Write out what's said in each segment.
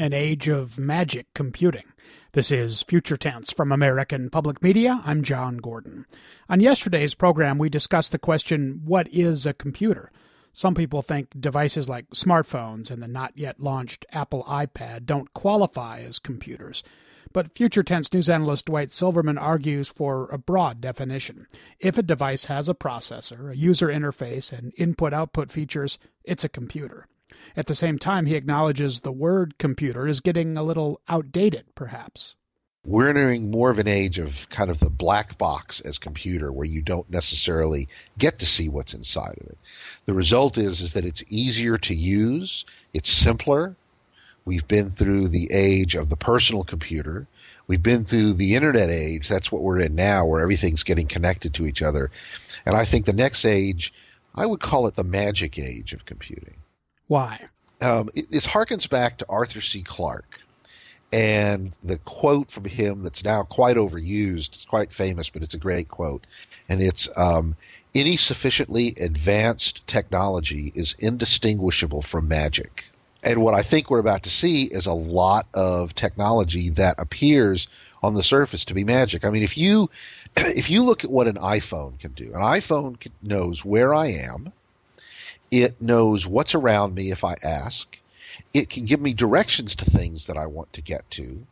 An age of magic computing. This is Future Tense from American Public Media. I'm John Gordon. On yesterday's program, we discussed the question, what is a computer? Some people think devices like smartphones and the not yet launched Apple iPad don't qualify as computers. But Future Tense news analyst Dwight Silverman argues for a broad definition. If a device has a processor, a user interface, and input-output features, it's a computer. At the same time, he acknowledges the word computer is getting a little outdated, perhaps. We're entering more of an age of kind of the black box as computer, where you don't necessarily get to see what's inside of it. The result is that it's easier to use, it's simpler. We've been through the age of the personal computer. We've been through the internet age. That's what we're in now, where everything's getting connected to each other. And I think the next age, I would call it the magic age of computing. Why? This harkens back to Arthur C. Clarke, and the quote from him that's now quite overused. It's quite famous, but it's a great quote. And it's, any sufficiently advanced technology is indistinguishable from magic. And what I think we're about to see is a lot of technology that appears on the surface to be magic. I mean, if you look at what an iPhone can do, an iPhone knows where I am. It knows what's around me if I ask. It can give me directions to things that I want to get to.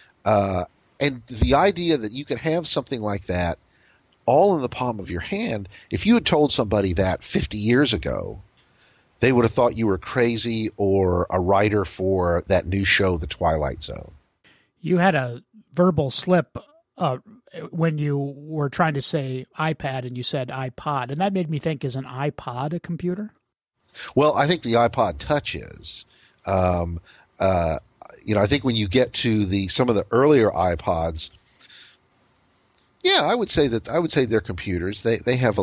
And the idea that you can have something like that all in the palm of your hand, if you had told somebody that 50 years ago, they would have thought you were crazy or a writer for that new show, The Twilight Zone. You had a verbal slip when you were trying to say iPad and you said iPod, and that made me think, is an iPod a computer? Well, I think the iPod Touch is. I think when you get to some of the earlier iPods, yeah, I would say they're computers. They have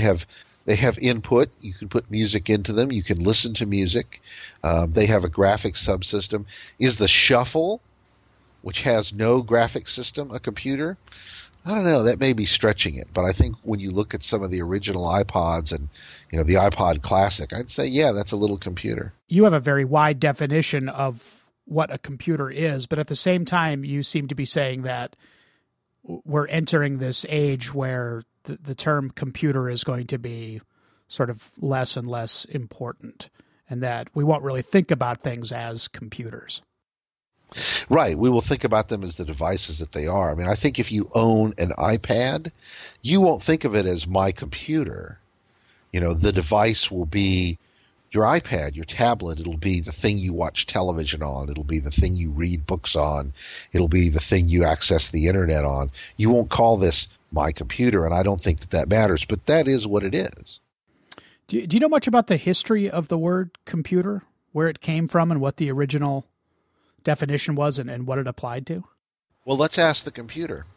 input. You can put music into them. You can listen to music. They have a graphics subsystem. Is the Shuffle, which has no graphics system, a computer? I don't know. That may be stretching it, but I think when you look at some of the original iPods and the iPod Classic, I'd say, yeah, that's a little computer. You have a very wide definition of what a computer is, but at the same time, you seem to be saying that we're entering this age where the term computer is going to be sort of less and less important, and that we won't really think about things as computers. Right. We will think about them as the devices that they are. I mean, I think if you own an iPad, you won't think of it as my computer. The device will be your iPad, your tablet. It'll be the thing you watch television on. It'll be the thing you read books on. It'll be the thing you access the internet on. You won't call this my computer, and I don't think that matters, but that is what it is. Do you know much about the history of the word computer, where it came from and what the original definition was and what it applied to? Well, let's ask the computer.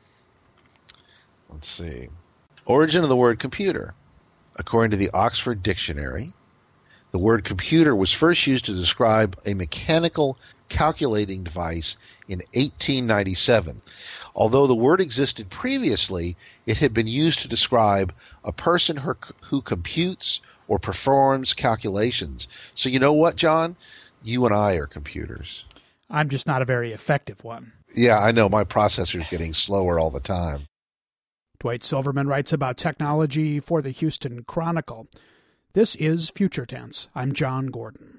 Let's see. Origin of the word computer. According to the Oxford Dictionary, the word computer was first used to describe a mechanical calculating device in 1897. Although the word existed previously, it had been used to describe a person who computes or performs calculations. So you know what, John? You and I are computers. I'm just not a very effective one. Yeah, I know. My processor's getting slower all the time. Dwight Silverman writes about technology for the Houston Chronicle. This is Future Tense. I'm John Gordon.